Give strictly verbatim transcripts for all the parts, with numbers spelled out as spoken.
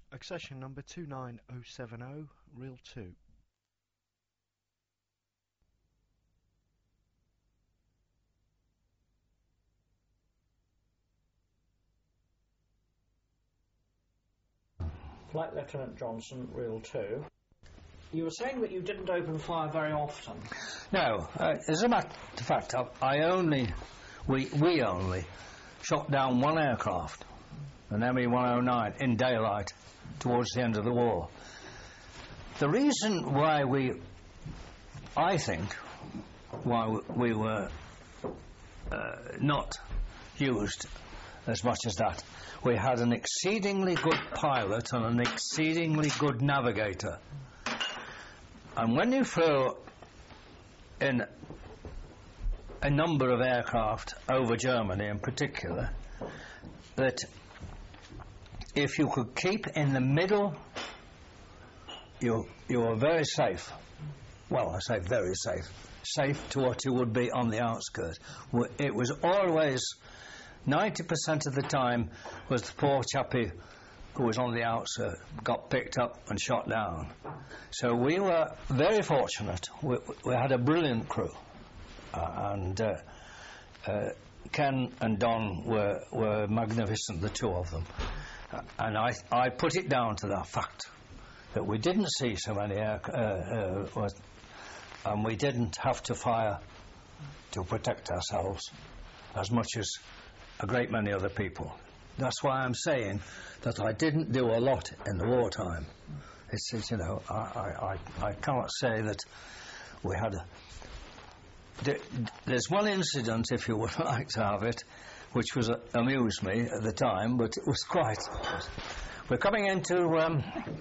Accession number two nine oh seven oh, reel two. Flight Lieutenant Johnson, reel two. You were saying that you didn't open fire very often. No, uh, as a matter of fact, I, I only, we we only shot down one aircraft, an M E one oh nine, in daylight towards the end of the war. The reason why we, I think, why we were uh, not used as much as that, we had an exceedingly good pilot and an exceedingly good navigator. And when you throw in a number of aircraft over Germany in particular, that if you could keep in the middle, you you were very safe. Well, I say very safe. Safe to what you would be on the outskirts. It was always, ninety percent of the time, was the poor chappie who was on the outskirts, got picked up and shot down. So we were very fortunate. We, we had a brilliant crew. Uh, and uh, uh, Ken and Don were, were magnificent, the two of them. Uh, and I, I put it down to that fact, that we didn't see so many air, uh, uh, and we didn't have to fire to protect ourselves as much as a great many other people. That's why I'm saying that I didn't do a lot in the wartime. It's, it's you know, I, I, I cannot say that we had a... There's one incident, if you would like to have it, which was uh, amused me at the time, but it was quite... We're coming into um,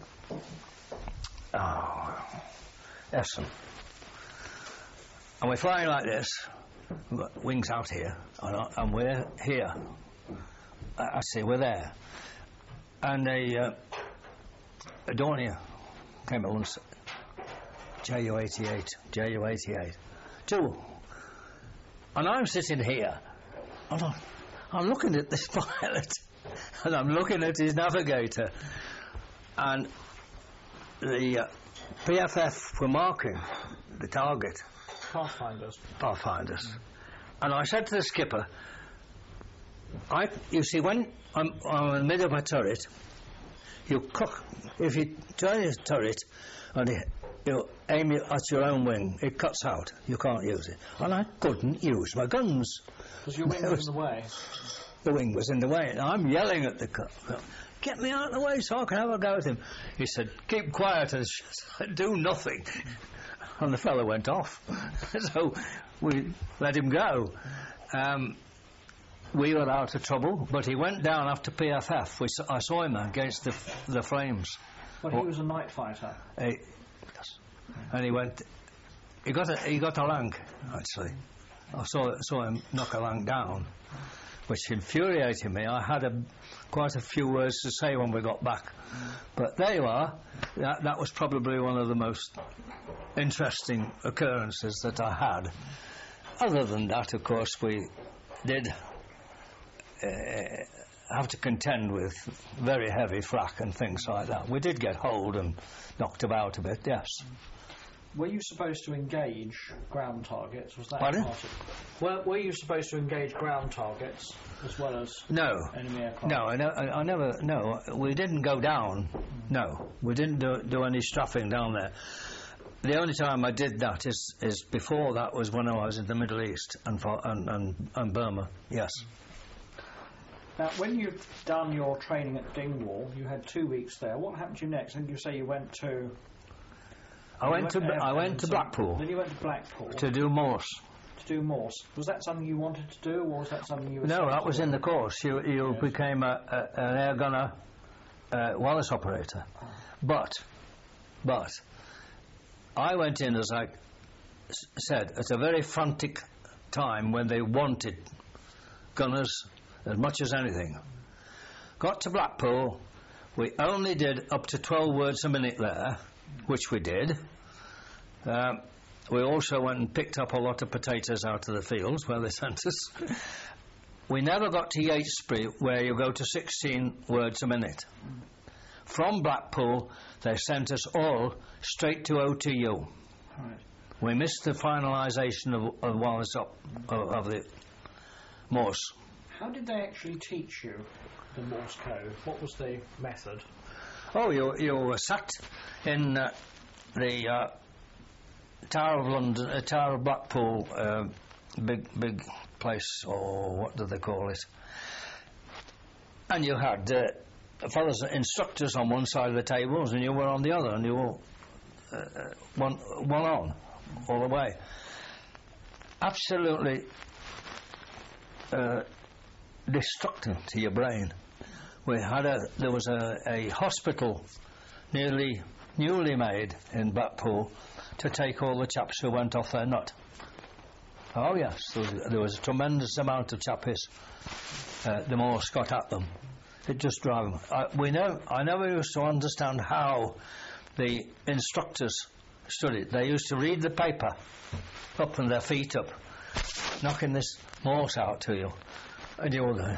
oh, Essen, and we're flying like this. We've got wings out here, and, and we're here. I see, we're there. And a, uh, a Dornier came along and said, J U eighty-eight, J U eighty-eight. Two. And I'm sitting here, and I'm, I'm looking at this pilot, and I'm looking at his navigator, and the uh, P F F were marking the target. Pathfinders. Pathfinders. And I said to the skipper, I, you see, when I'm, I'm in the middle of a turret, you cock, if you turn your turret and you, you aim it at your own wing, it cuts out. You can't use it. And I couldn't use my guns. Because your wing was in the way. The wing was in the way. And I'm yelling at the cut. Get me out of the way so I can have a go with him. He said, keep quiet and do nothing. And the fellow went off. So we let him go. Um, we were out of trouble, but he went down after P F F. We, I saw him against the, the flames. But he was a night fighter. He, yes. And he went... He got a, he got a lang, actually. I saw, saw him knock a lang down, which infuriated me. I had a, quite a few words to say when we got back. But there you are. That, that was probably one of the most interesting occurrences that I had. Other than that, of course, we did uh, have to contend with very heavy flak and things like that. We did get holed and knocked about a bit, yes. Were you supposed to engage ground targets? Was that Pardon? part of, were, were you supposed to engage ground targets as well as no. enemy aircraft? No, I, I, I never. No, we didn't go down. Mm. No, we didn't do, do any strafing down there. The only time I did that is is before that was when I was in the Middle East and for, and, and and Burma. Yes. Now, when you'd done your training at Dingwall, you had two weeks there. What happened to you next? And you say you went to. I went, went to I went to Blackpool. Then you went to Blackpool to do Morse. To do Morse. Was that something you wanted to do, or was that something you? Were no, that was in the course. You you yes. became a, a, an air gunner, uh, wireless operator, oh. but but I went in, as I s- said, at a very frantic time when they wanted gunners as much as anything. Got to Blackpool. We only did up to twelve words a minute there, which we did. Um, we also went and picked up a lot of potatoes out of the fields where they sent us. We never got to Yatesbury, where you go to sixteen words a minute. from Blackpool, they sent us all straight to O T U. Right. We missed the finalisation of, of Wallace up of, of the Morse. How did they actually teach you the Morse code? What was the method? Oh, you you were sat in uh, the uh, Tower of London, uh, Tower of Blackpool, uh, big big place, or what do they call it? And you had uh, fellows, instructors on one side of the tables, and you were on the other, and you were uh, one one on all the way. Absolutely uh, destructive to your brain. We had a there was a, a hospital nearly newly made in Blackpool to take all the chaps who went off their nut. Oh yes, there was, there was a tremendous amount of chappies. Uh, the Morse got at them. It just drove them. I, we know. I never used to understand how the instructors studied. They used to read the paper up and their feet up, knocking this Morse out to you, and you were going.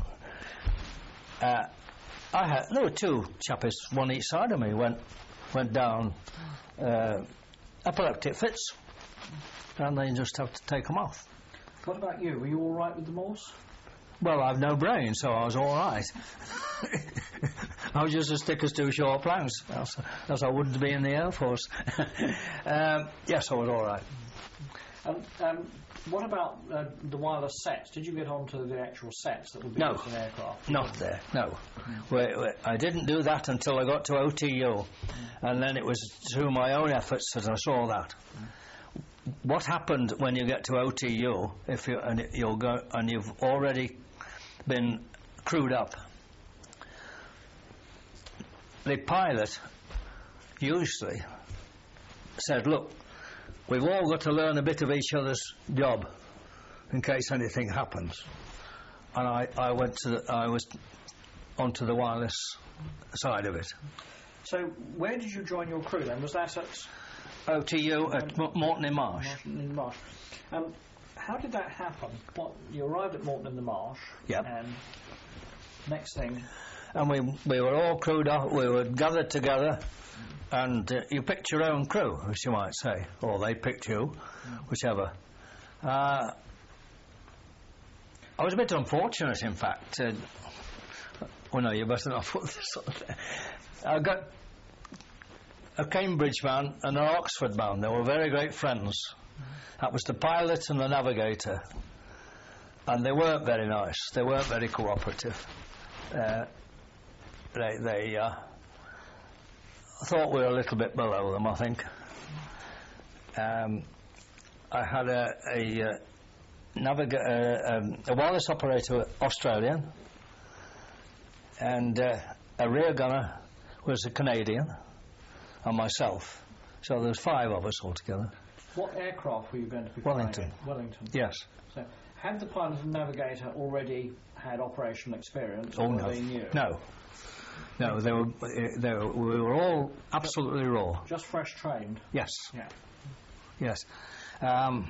Uh, I had there were two chappies, one each side of me, went went down uh, epileptic fits, and they just have to take them off. What about you? Were you all right with the Morse? Well, I've no brain, so I was all right. I was just as thick as two short planks, else, else I wouldn't be in the Air Force. um, yes, I was all right. Um, um, what about uh, the wireless sets? Did you get onto the actual sets that would be No. used in aircraft? Not there, no. Mm. We, we, I didn't do that until I got to O T U, mm. and then it was through my own efforts that I saw that. Mm. What happened when you get to O T U, if you and you'll go and you've already been crewed up? The pilot usually said, "Look, we've all got to learn a bit of each other's job in case anything happens." And I, I went to the, I was onto the wireless side of it. So, where did you join your crew then? Was that at O T U at M- Morton in Marsh. Morton in Marsh. Um, how did that happen? What, you arrived at Morton in the Marsh. Yep. And next thing. And we we were all crewed up. We were gathered together, and uh, you picked your own crew, as you might say, or they picked you, mm. whichever. Uh, I was a bit unfortunate, in fact. Uh, well, no, you better not put this on there. I got a Cambridge man and an Oxford man. They were very great friends. That was the pilot and the navigator. And they weren't very nice. They weren't very cooperative. Uh, they they uh, thought we were a little bit below them, I think. Um, I had a a, uh, naviga- uh, um, a wireless operator, Australian, and uh, a rear gunner was a Canadian, and myself. So there was five of us altogether. What aircraft were you going to be Wellington. flying? Wellington. Yes. So, had the pilot and navigator already had operational experience? Oh or no. were they new? No. No, they were. They were. We were all absolutely raw. Just fresh trained. Yes. Yeah. Yes. Um,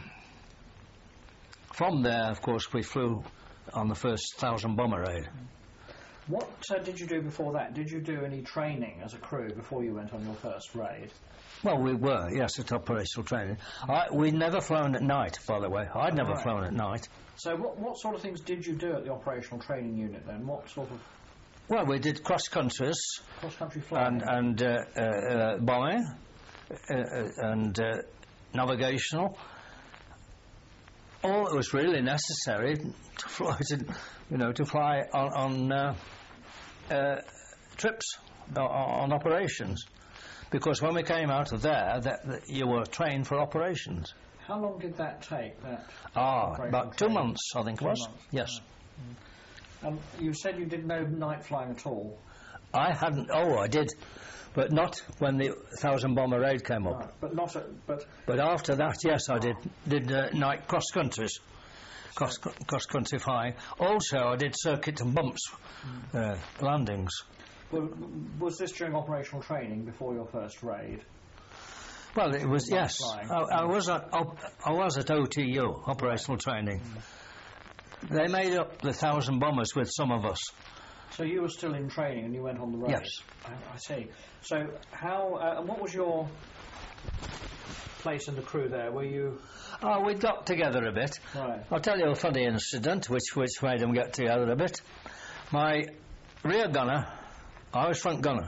from there, of course, we flew on the first thousand bomber raid. What uh, did you do before that? Did you do any training as a crew before you went on your first raid? Well, we were, yes, at operational training. I, we'd never flown at night, by the way. I'd never right. flown at night. So what, what sort of things did you do at the operational training unit then? What sort of... Well, we did cross-countries. Cross-country flying? And, and uh, uh, uh, bombing, uh, uh, and uh, navigational. All that was really necessary to fly, to, you know, to fly on, on uh, uh, trips, on, on operations. Because when we came out of there, that, that you were trained for operations. How long did that take? That ah, about two training? months, I think two it was. Months. Yes. Mm. Um, you said you did no night flying at all. I hadn't. Oh, I did, but not when the thousand bomber raid came up. Right. But not at, but. But after that, yes, I did did uh, night cross countries, cross cross country flying. Also, I did circuit and bumps mm. uh, landings. Well, was this during operational training before your first raid? Well, it was, yes. Flying. I, I was at I was at O T U, operational training. Mm. They made up the thousand bombers with some of us, So you were still in training and you went on the race? Yes. I, I see. So how, uh, and what was your place in the crew there? Were you... Oh, we got together a bit. Right. I'll tell you a funny incident which, which made them get together a bit. My rear gunner, I was front gunner,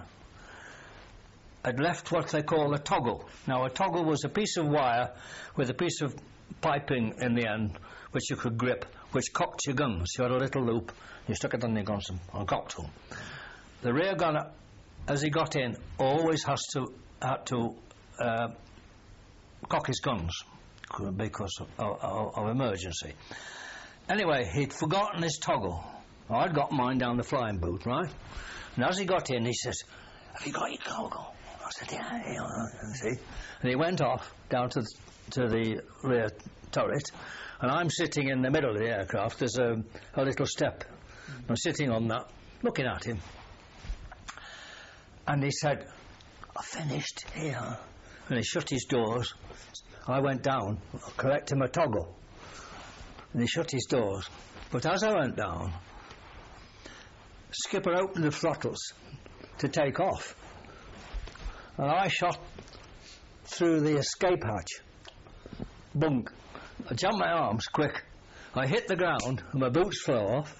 had left what they call a toggle. Now, a toggle was a piece of wire with a piece of piping in the end which you could grip, which cocked your guns. You had a little loop, you stuck it on your guns and cocked them. The rear gunner, as he got in, always has to had to uh, cock his guns because of, of, of emergency. Anyway, he'd forgotten his toggle. I'd got mine down the flying boot, right? And as he got in, he says, "Have you got your toggle?" I said, "Yeah, yeah." See? And he went off down to the, to the rear turret, and I'm sitting in the middle of the aircraft. There's a, a little step. I'm sitting on that, looking at him. And he said, "I finished here." And he shut his doors. I went down, collecting my toggle. And he shut his doors. But as I went down, skipper opened the throttles to take off. And I shot through the escape hatch. Bunk. I jumped my arms quick. I hit the ground and my boots fell off.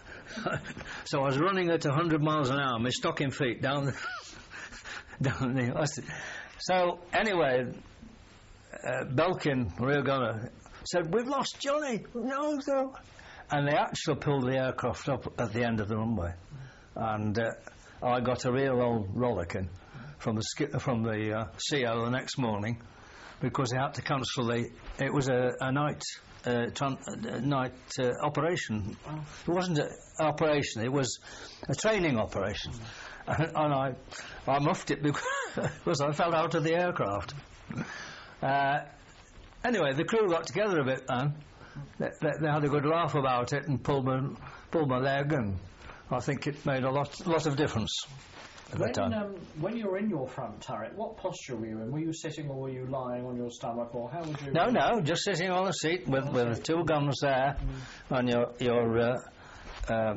So I was running at one hundred miles an hour, my stocking feet down the... down the... So anyway, uh, Belkin, rear gunner, said, "We've lost Johnny." No, no. And they actually pulled the aircraft up at the end of the runway. And uh, I got a real old rollicking from the sk- from the uh, C O the next morning because they had to cancel the... It was a, a night uh, tran- uh, night uh, operation. It wasn't an operation, it was a training operation. And, and I, I muffed it because I fell out of the aircraft. Uh, anyway, the crew got together a bit then. They, they, they had a good laugh about it and pulled my, pulled my leg, and I think it made a lot, lot of difference at When, that time. um, when you were in your front turret, what posture were you in? Were you sitting or were you lying on your stomach, or how would you... No, no, just sitting on a seat with, with the two guns there mm. on your... your uh, um,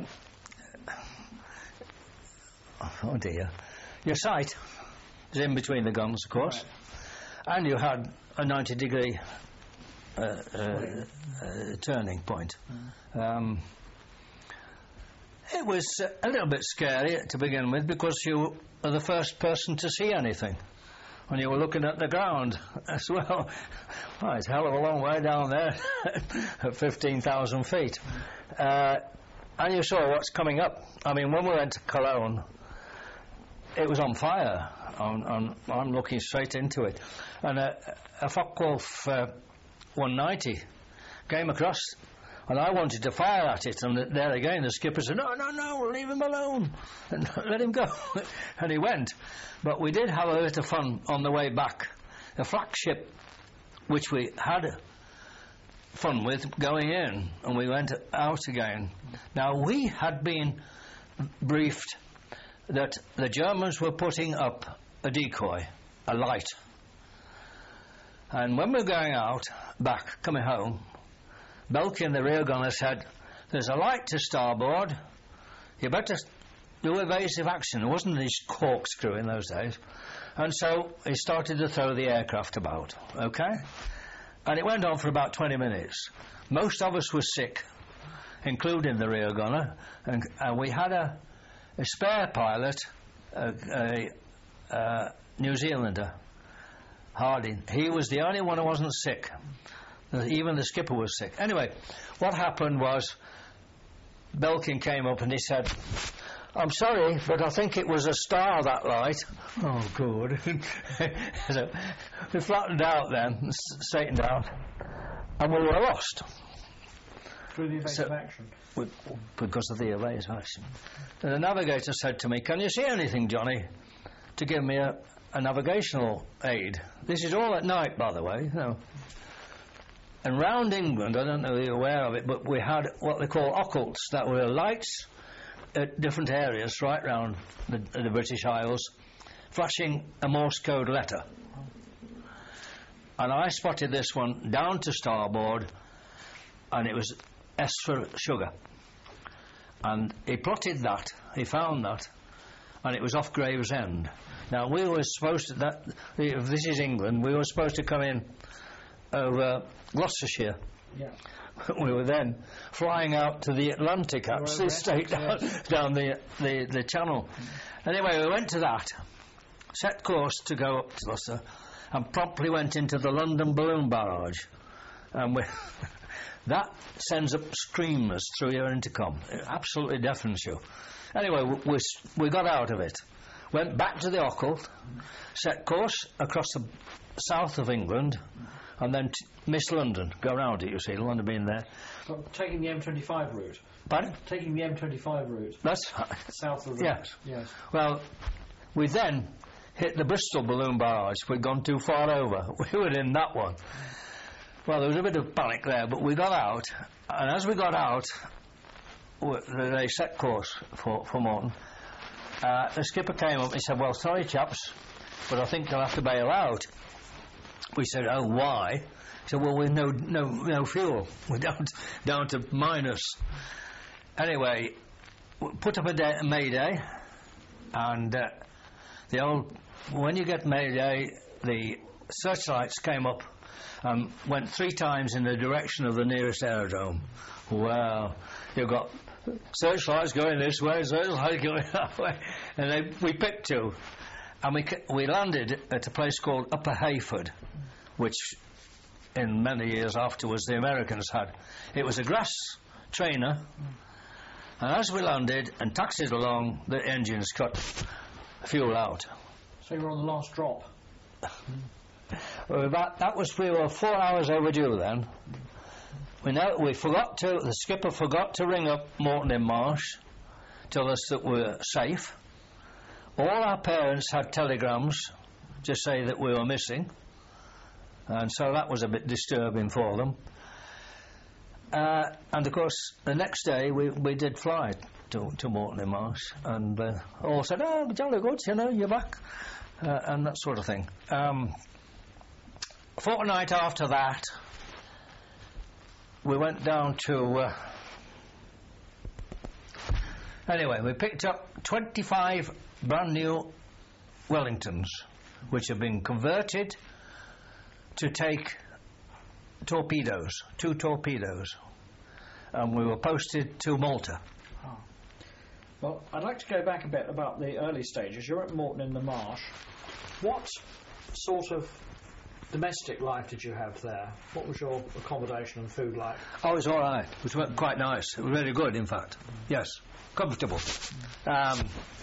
oh dear. Your sight is in between the guns, of course. Right. And you had a ninety degree uh, uh, uh, turning point. Mm. Um, it was uh, a little bit scary to begin with because you are the first person to see anything. And you were looking at the ground as well. Well, it's a hell of a long way down there at fifteen thousand feet. Uh, and you saw what's coming up. I mean, when we went to Cologne, it was on fire. On, on, I'm looking straight into it. And a, a Focke-Wulf uh, one ninety came across, and I wanted to fire at it. And there again, the skipper said, "No, no, no, leave him alone. And let him go." And he went. But we did have a bit of fun on the way back. The flagship, which we had fun with going in, and we went out again. Now, we had been briefed that the Germans were putting up a decoy, a light. And when we were going out, back, coming home, Belkin, the rear gunner, said, "There's a light to starboard. You better do evasive action." There wasn't any corkscrew in those days. And so he started to throw the aircraft about, okay? And it went on for about twenty minutes. Most of us were sick, including the rear gunner, and, and we had a, a spare pilot, a, a, a New Zealander, Harding. He was the only one who wasn't sick. Even the skipper was sick. Anyway, what happened was Belkin came up and he said, "I'm sorry, but I think it was a star, that light." Oh, good. So we flattened out then, straightened out, and we were lost. Through the evasive so, action? We, because of the evasive action. And the navigator said to me, "Can you see anything, Johnny, to give me a, a navigational aid?" This is all at night, by the way. You know. And round England, I don't know if you're aware of it, but we had what they call occults, that were lights at different areas right round the, the British Isles, flashing a Morse code letter. And I spotted this one down to starboard, and it was S for sugar. and he plotted that. He found that, and it was off Gravesend. Now we were supposed to. That if this is England, we were supposed to come in over Gloucestershire. Yeah. We were then flying out to the Atlantic, actually, straight down, yes. down the, the the Channel. Anyway, we went to that, set course to go up to Gloucester, and promptly went into the London balloon barrage, and we. That sends up screamers through your intercom. It absolutely deafens you. Anyway, we, we, we got out of it. Went back to the Occult, set course across the south of England, and then t- miss London. Go round it, you see. London being there. Well, taking the M twenty-five route. Pardon? Taking the M twenty-five route. That's South of the yes. Yes. Well, we then hit the Bristol balloon barrage. We'd gone too far over. We were in that one. Well, there was a bit of panic there, but we got out, and as we got out, w- they set course for, for Morton. Uh, the skipper came up and said, well, sorry, chaps, but I think they'll have to bail out. We said, oh, why? He said, well, we've no, no, no fuel. We're down to, down to minus. Anyway, we put up a, day, a Mayday, and uh, the old, when you get Mayday, the searchlights came up and went three times in the direction of the nearest aerodrome. Well, you've got searchlights going this way, searchlights going that way, and they, we picked two, and we we landed at a place called Upper Hayford, which in many years afterwards the Americans had. It was a grass trainer, and as we landed and taxied along, the engines cut fuel out. So you were on the last drop. Well, about, that was we were four hours overdue then. We know we forgot to. The skipper forgot to ring up Morton in Marsh, tell us that we're safe. All our parents had telegrams to say that we were missing, and so that was a bit disturbing for them. Uh, and of course, the next day we we did fly to to Morton in Marsh, and uh, all said, "Oh, jolly good, you know, you're back," uh, and that sort of thing. Um, A fortnight after that, we went down to... Uh, anyway, we picked up twenty-five brand new Wellingtons, which have been converted to take torpedoes, two torpedoes, and we were posted to Malta. Oh. Well, I'd like to go back a bit about the early stages. You're at Morton in the Marsh. What sort of domestic life did you have there? What was your accommodation and food like? Oh, it was all right. It was quite nice. It was really good, in fact. Yes, comfortable. Um,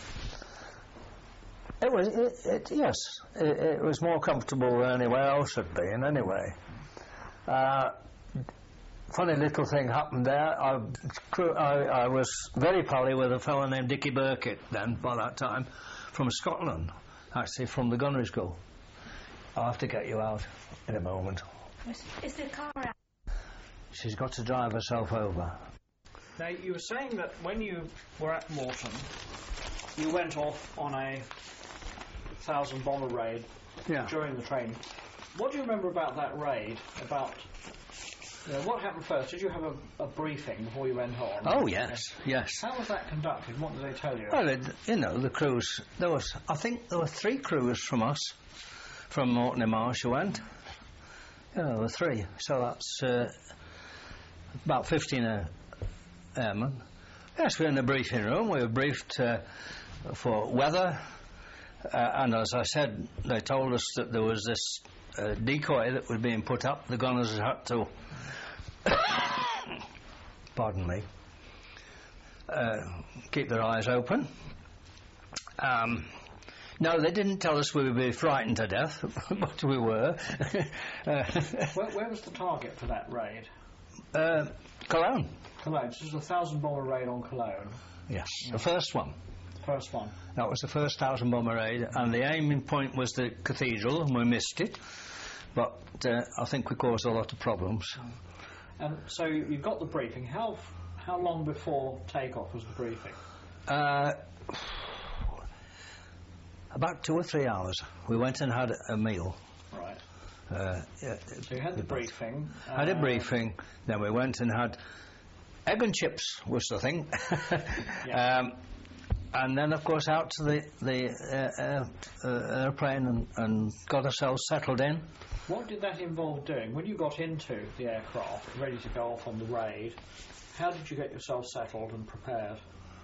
it was, it, it, yes, it, it was more comfortable than anywhere else had been, anyway. Uh, funny little thing happened there. I, I, I was very pally with a fellow named Dickie Burkitt then, by that time, from Scotland, actually from the gunnery school. I'll have to get you out in a moment. Is, is the car out? She's got to drive herself over. Now, you were saying that when you were at Morton, you went off on a thousand bomber raid Yeah. during the training. What do you remember about that raid? About you know, what happened first? Did you have a, a briefing before you went on? Oh, yes, yes. How was that conducted? What did they tell you? Well, it, you know, the crews, there was, I think there were three crews from us, from Morton and Marsh who went. Yeah, there were three, so that's uh, about fifteen uh, airmen. Yes, we were in the briefing room, we were briefed uh, for weather, uh, and as I said, they told us that there was this uh, decoy that was being put up. The gunners had to, pardon me, uh, keep their eyes open. Um, no, they didn't tell us we would be frightened to death, but we were. uh, where, where was the target for that raid? uh, Cologne. Cologne. This was a thousand bomber raid on Cologne. Yes, the first one. First one. That was the first thousand bomber raid, and the aiming point was the cathedral, and we missed it. But uh, I think we caused a lot of problems. And so you got the briefing. How how long before takeoff was the briefing? Uh, about two or three hours. We went and had a meal. Right. Uh, yeah, So you had the briefing. had a uh, briefing, then we went and had egg and chips was the thing. Yeah. um, and then, of course, out to the, the uh, uh, uh, airplane and, and got ourselves settled in. What did that involve doing? When you got into the aircraft, ready to go off on the raid, how did you get yourself settled and prepared?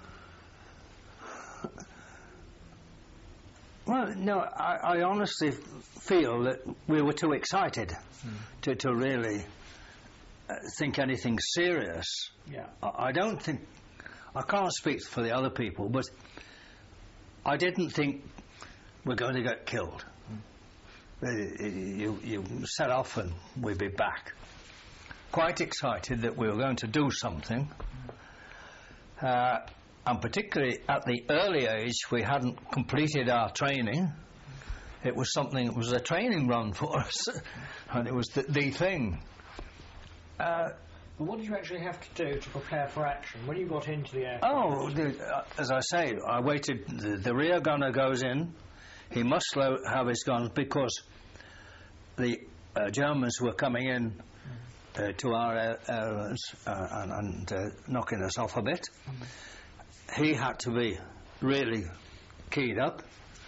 Well, no, I, I honestly feel that we were too excited mm. to, to really uh, think anything serious. Yeah. I, I don't think... I can't speak for the other people, but I didn't think we're going to get killed. Mm. You, you set off and we'd be back. Quite excited that we were going to do something. Mm. Uh, and particularly at the early age, we hadn't completed our training. It was something, it was a training run for us, and it was the, the thing. Uh, But what did you actually have to do to prepare for action when you got into the aircraft? Oh, the, uh, as I say, I waited. The, the rear gunner goes in. He must lo- have his guns because the uh, Germans were coming in uh, to our air, areas uh, and, and uh, knocking us off a bit. Mm-hmm. He had to be really keyed up.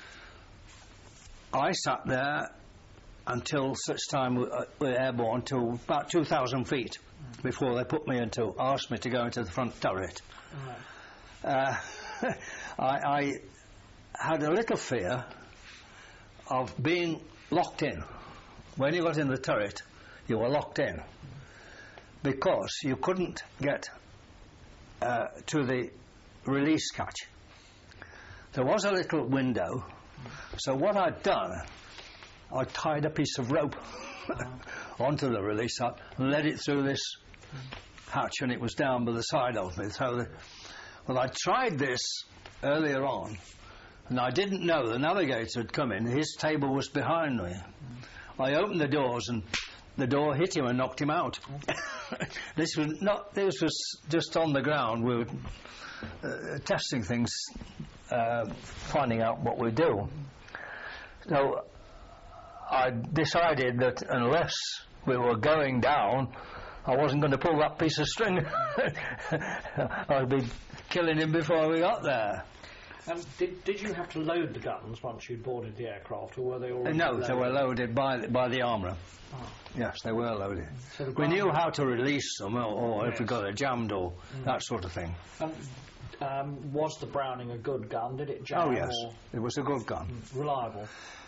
I sat there until such time we uh, were airborne to about two thousand feet mm. before they put me into, asked me to go into the front turret. Right. Uh, I, I had a little fear of being locked in. When you got in the turret, you were locked in mm. because you couldn't get uh, to the release catch. There was a little window, so what I'd done, I tied a piece of rope onto the release hatch and led it through this hatch, and it was down by the side of me. So, the, well, I tried this earlier on, and I didn't know the navigator had come in. His table was behind me. I opened the doors, and the door hit him and knocked him out. This was not. This was just on the ground. We were uh, testing things, uh, finding out what we do. So I decided that unless we were going down, I wasn't going to pull that piece of string. I'd be killing him before we got there. Um, did, did you have to load the guns once you'd boarded the aircraft, or were they already No, loaded? they were loaded by, by the armourer. Oh. Yes, they were loaded. So we knew how to release them, or, or yes. if we got it jammed, or mm. that sort of thing. Um, um, was the Browning a good gun? Did it jam? Oh, yes, or it was a good gun. reliable?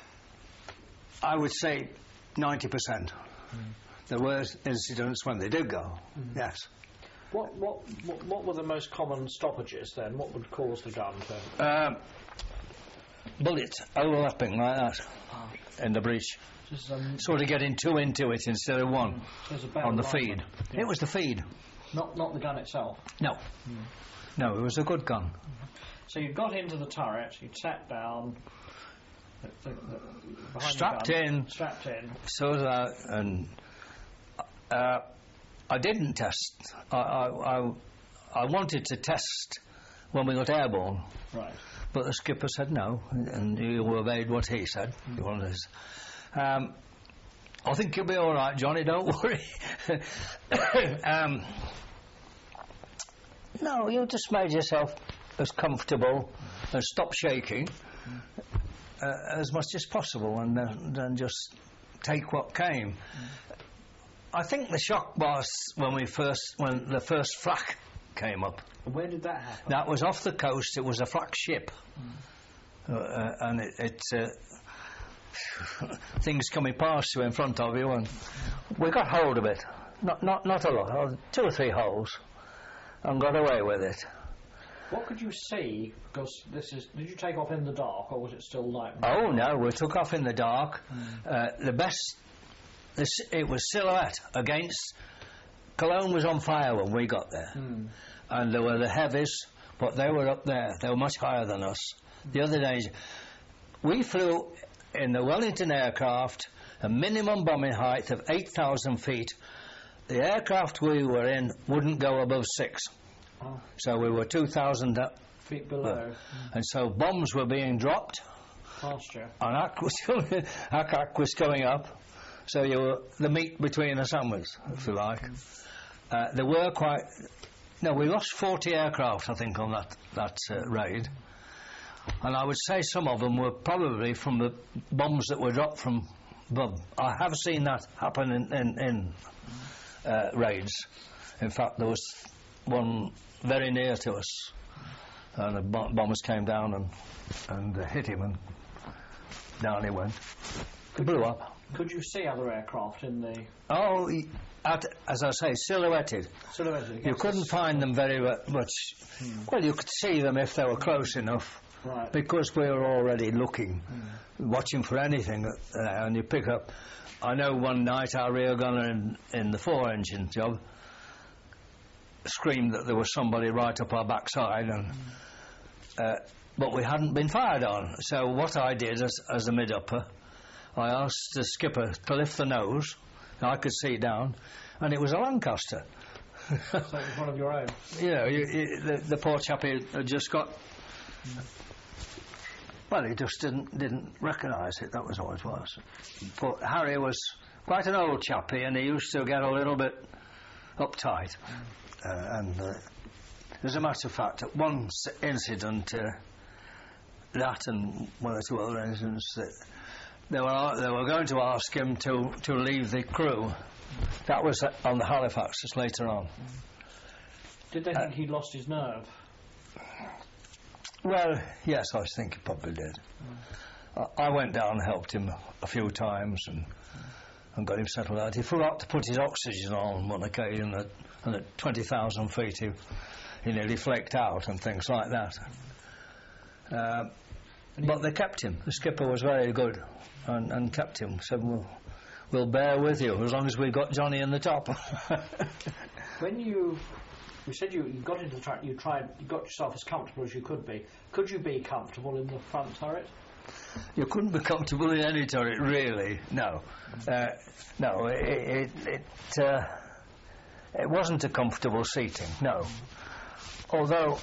I would say ninety percent. Mm. There were incidents when they did go, mm. yes. What, what what what were the most common stoppages then? What would cause the gun to... Um, bullets overlapping like that oh. in the breech. Just, um, sort of getting two into it instead of one so on the feed. Yeah. It was the feed. Not not the gun itself? No. Mm. No, it was a good gun. Mm-hmm. So you got into the turret, you sat down... The, the, the, strapped in. Strapped in. So that, and... Uh, I didn't test. I, I, I, I wanted to test when we got airborne. Right. But the skipper said no, and you obeyed what he said. Mm. One of his. Um, I think you'll be all right, Johnny, don't worry. um, no, you just made yourself as comfortable mm. and stop shaking mm. uh, as much as possible, and then, then just take what came. Mm. I think the shock was when we first, when the first flak came up. Where did that happen? That was off the coast. It was a flak ship, mm. uh, uh, and it, it uh, things coming past you in front of you, and we got hold of it. Not, not, not a lot. Two or three holes, and got away with it. What could you see? Because this is. Did you take off in the dark, or was it still light? Oh no, we took off in the dark. Mm. Uh, the best. This, it was silhouette against... Cologne was on fire when we got there. Mm. And there were the heavies, but they were up there. They were much higher than us. Mm. The other days, we flew in the Wellington aircraft, a minimum bombing height of eight thousand feet. The aircraft we were in wouldn't go above six. Oh. So we were two thousand feet below. Mm. And so bombs were being dropped. Pasture. And A C was, A C was going up. So you were the meat between the sandwiches, if you like. Uh, there were quite No, we lost forty aircraft, I think, on that that uh, raid, and I would say some of them were probably from the bombs that were dropped from above. I have seen that happen in in, in uh, raids. In fact, there was one very near to us, and the bomb bombers came down and and uh, hit him, and down he went. It blew up. Could you see other aircraft in the... Oh, y- at, as I say, silhouetted. Silhouetted? You couldn't find them very wa- much. Hmm. Well, you could see them if they were close enough, Right. because we were already looking, watching for anything, uh, and you pick up... I know one night our rear gunner in, in the four-engine job screamed that there was somebody right up our backside, and uh, but we hadn't been fired on. So what I did as, as a mid-upper, I asked the skipper to lift the nose. I could see down, and it was a Lancaster. So it was one of your own? You know, you, you, the, the poor chappie had just got... Well, he just didn't didn't recognise it, that was all it was. But Harry was quite an old chappie, and he used to get a little bit uptight. Uh, and uh, as a matter of fact, at one s- incident, uh, that and one or two other incidents, uh, they were they were going to ask him to, to leave the crew. That was uh, on the Halifax, just later on. Did they Uh, think he'd lost his nerve? Well, yes, I think he probably did. I, I went down and helped him a few times and and got him settled out. He forgot to put his oxygen on one occasion, at, and at twenty thousand feet he, he nearly flaked out and things like that. Uh, but they kept him. The skipper was very good and, and kept him. Said, we'll, we'll bear with you as long as we've got Johnny in the top. When you... You said you, you got into the turret, you tried, you got yourself as comfortable as you could be. Could you be comfortable in the front turret? You couldn't be comfortable in any turret, really. No, uh, no. It it it, uh, it wasn't a comfortable seating. No, although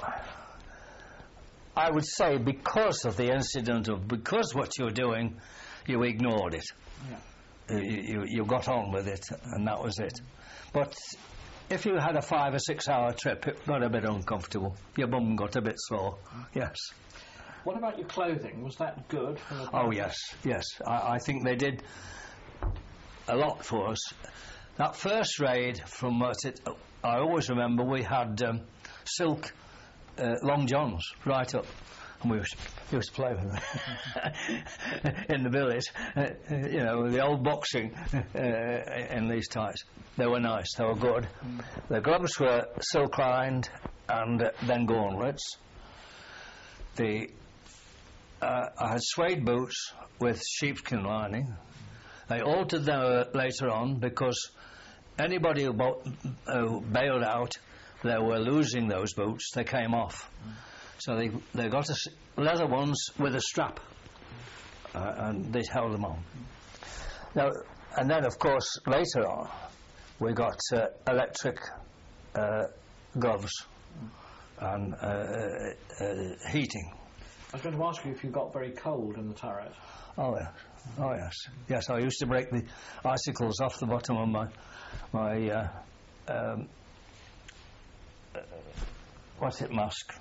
I would say because of the incident of because what you were doing, you ignored it. Yeah. You, you you got on with it, and that was it. But if you had a five or six hour trip, it got a bit uncomfortable. Your bum got a bit sore. Yes. What about your clothing? Was that good? For the Oh yes, yes. I, I think they did a lot for us. That first raid, from what it, I always remember, we had um, silk uh, long johns right up, and we used, used to play with them in the village. Uh, you know, the old boxing uh, in these tights. They were nice. They were good. Mm. The gloves were silk lined, and uh, then gauntlets. The Uh, I had suede boots with sheepskin lining. They altered them uh, later on because anybody who, bo- who bailed out, they were losing those boots. They came off. Mm. So they they got us leather ones with a strap, uh, and they held them on. Mm. Now, and then of course later on, we got uh, electric uh, gloves mm. and uh, uh, heating. I was going to ask you if you got very cold in the turret. Oh yes, oh yes, yes. I used to break the icicles off the bottom of my my uh, um, uh, what's it mask,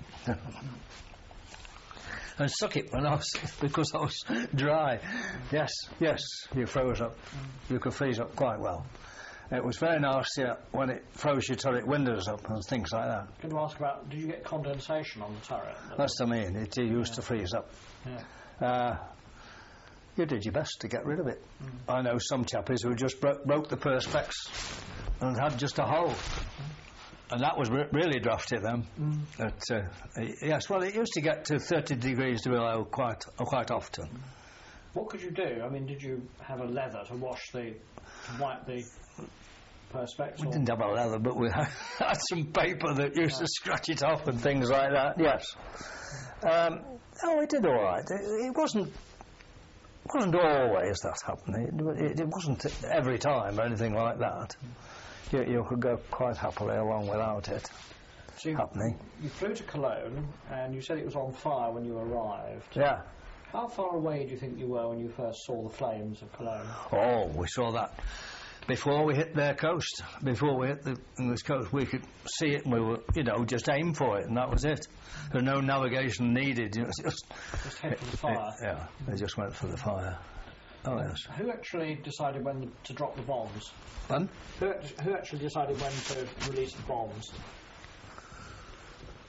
and suck it when I was because I was dry. Yes, yes. You froze up. You could freeze up quite well. It was very nasty when it froze your turret windows up and things like that. I'm going to ask about, did you get condensation on the turret? That's what I mean. It used yeah. to freeze up. Yeah. Uh, you did your best to get rid of it. Mm. I know some chappies who just bro- broke the perspex and had just a hole. Mm. And that was re- really drafty then. Mm. But, uh, yes, well, it used to get to thirty degrees below quite uh, quite often. Mm. What could you do? I mean, did you have a leather to wash the, to wipe the perspex? We or? didn't have a leather, but we had some paper that used right. to scratch it off and things like that, yes. Um, oh, it did all right. It, it wasn't wasn't always that happened. It, it, it wasn't every time or anything like that. You, you could go quite happily along without it so you, happening. You flew to Cologne, and you said it was on fire when you arrived. Yeah. How far away do you think you were when you first saw the flames of Cologne? Oh, we saw that. before we hit their coast, before we hit the English coast, we could see it and we were, you know, just aim for it and that was it. There was no navigation needed. You know, just, Just head for the fire. It, yeah, they just went for the fire. Oh, yes. Who actually decided when to drop the bombs? And Who, act- who actually decided when to release the bombs?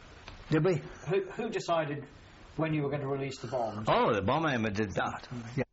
did we? Who, who decided when you were going to release the bombs? Oh, the bomb aimer did that. Yeah.